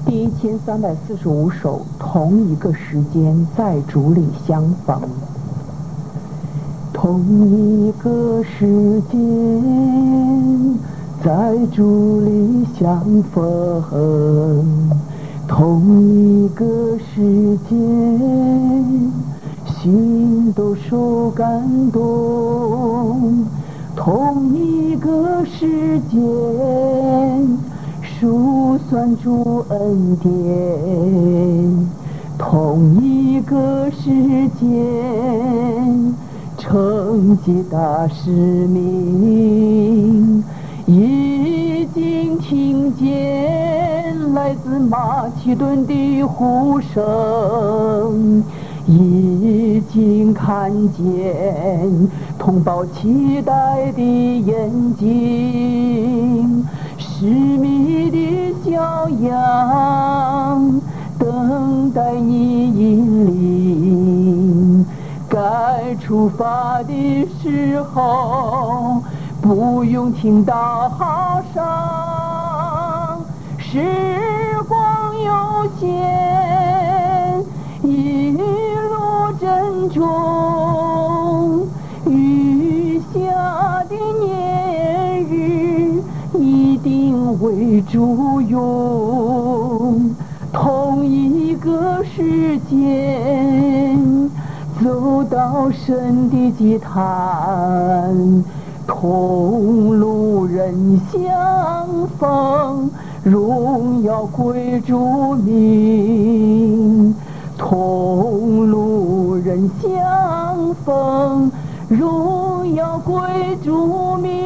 第1345首，同一个时间在主里相逢。同一个时间在主里相逢，同一个时间心都受感动，同一个时间数算主恩典，同一个时间承接大使命，已经听见来自马其顿的呼声，已经看见同胞期待的眼睛，使命的小羊等待你引领，该出发的时候不用听大哈声，时光有限，一路珍重，余下的年日一定为主用。同一个时间走到神的祭坛，同路人相逢，荣耀归主名。同路人相逢，荣耀归主名。